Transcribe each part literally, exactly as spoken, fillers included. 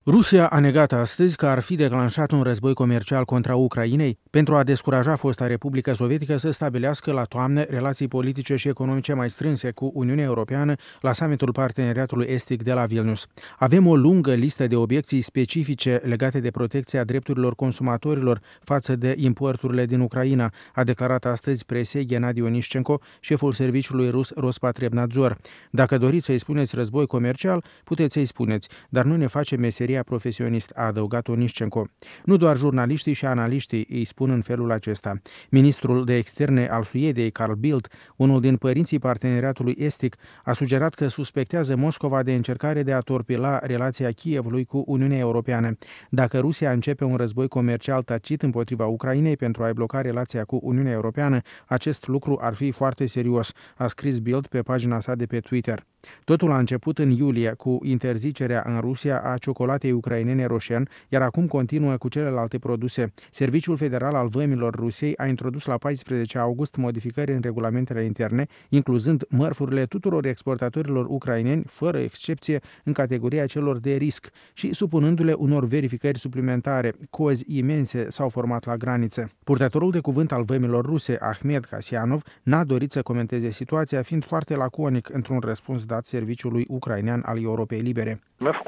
Rusia a negat astăzi că ar fi declanșat un război comercial contra Ucrainei pentru a descuraja fosta Republică Sovietică să stabilească la toamnă relații politice și economice mai strânse cu Uniunea Europeană la summitul Parteneriatului Estic de la Vilnius. Avem o lungă listă de obiecții specifice legate de protecția drepturilor consumatorilor față de importurile din Ucraina, a declarat astăzi presei Gennady Onischenko, șeful serviciului rus Rospotrebnadzor. Dacă doriți să-i spuneți război comercial, puteți să-i spuneți, dar nu ne face meseria profesionist, a adăugat Onischenko. Nu doar jurnaliștii și analiștii îi spun în felul acesta. Ministrul de externe al Suediei, Carl Bildt, unul din părinții Parteneriatului Estic, a sugerat că suspectează Moscova de încercare de a torpila relația Kievului cu Uniunea Europeană. Dacă Rusia începe un război comercial tacit împotriva Ucrainei pentru a-i bloca relația cu Uniunea Europeană, acest lucru ar fi foarte serios, a scris Bildt pe pagina sa de pe Twitter. Totul a început în iulie cu interzicerea în Rusia a ciocolatei ucrainene Roșen, iar acum continuă cu celelalte produse. Serviciul Federal al Vămilor Rusiei a introdus la paisprezece august modificări în regulamentele interne, incluzând mărfurile tuturor exportatorilor ucraineni, fără excepție, în categoria celor de risc și supunându-le unor verificări suplimentare. Cozi imense s-au format la graniță. Purtătorul de cuvânt al Vămilor ruse, Ahmed Kasyanov, n-a dorit să comenteze situația, fiind foarte laconic într-un răspuns dat serviciului ucrainean al Europei Libere.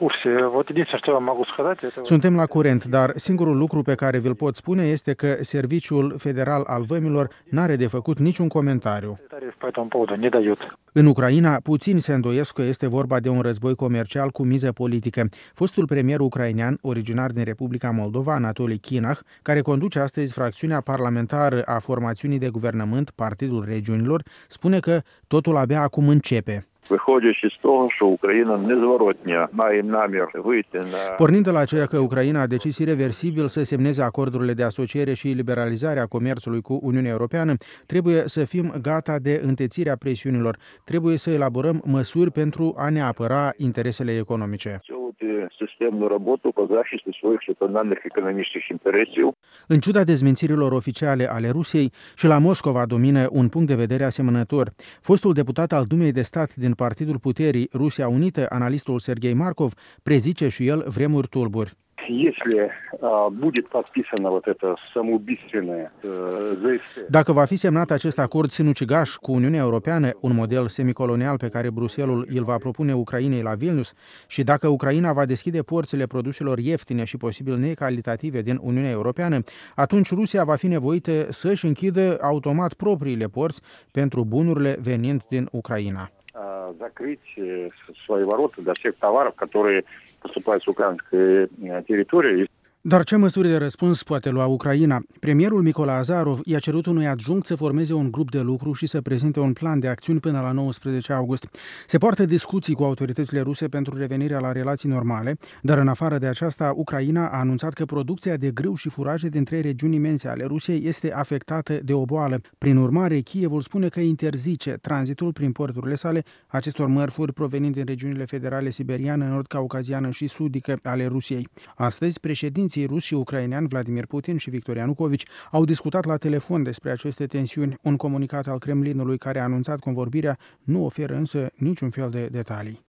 Suntem la curent, dar singurul lucru pe care vi-l pot spune este că Serviciul Federal al Vămilor n-are de făcut niciun comentariu. În Ucraina, puțini se îndoiesc că este vorba de un război comercial cu miză politică. Fostul premier ucrainean, originar din Republica Moldova, Anatoli Kinach, care conduce astăzi fracțiunea parlamentară a formațiunii de guvernământ, Partidul Regiunilor, spune că totul abia acum începe. Pornind de la aceea că Ucraina a decis irreversibil să semneze acordurile de asociere și liberalizarea comerțului cu Uniunea Europeană, trebuie să fim gata de întețirea presiunilor. Trebuie să elaborăm măsuri pentru a ne apăra interesele economice. În ciuda dezmințirilor oficiale ale Rusiei, și la Moscova domină un punct de vedere asemănător. Fostul deputat al Dumei de Stat din Partidul Puterii Rusia Unită, analistul Serghei Markov, prezice și el vremuri tulburi. Dacă va fi semnat acest acord sinucigaș cu Uniunea Europeană, un model semicolonial pe care Bruxelles îl va propune Ucrainei la Vilnius, și dacă Ucraina va deschide porțile produselor ieftine și posibil necalitative din Uniunea Europeană, atunci Rusia va fi nevoită să-și închidă automat propriile porți pentru bunurile venind din Ucraina. Закрыть свои ворота для всех товаров, которые поступают с украинской территории. Dar ce măsuri de răspuns poate lua Ucraina? Premierul Mykola Azarov i-a cerut unui adjunct să formeze un grup de lucru și să prezinte un plan de acțiuni până la nouăsprezece august. Se poartă discuții cu autoritățile ruse pentru revenirea la relații normale, dar în afară de aceasta, Ucraina a anunțat că producția de grâu și furaje din trei regiuni imense ale Rusiei este afectată de o boală. Prin urmare, Kievul spune că interzice tranzitul prin porturile sale acestor mărfuri provenind din regiunile federale siberiană, nord-caucaziană și sudică ale Rusiei. Astăzi, președinții ruși și ucrainean Vladimir Putin și Victor Ianukovici au discutat la telefon despre aceste tensiuni. Un comunicat al Kremlinului care a anunțat convorbirea nu oferă însă niciun fel de detalii.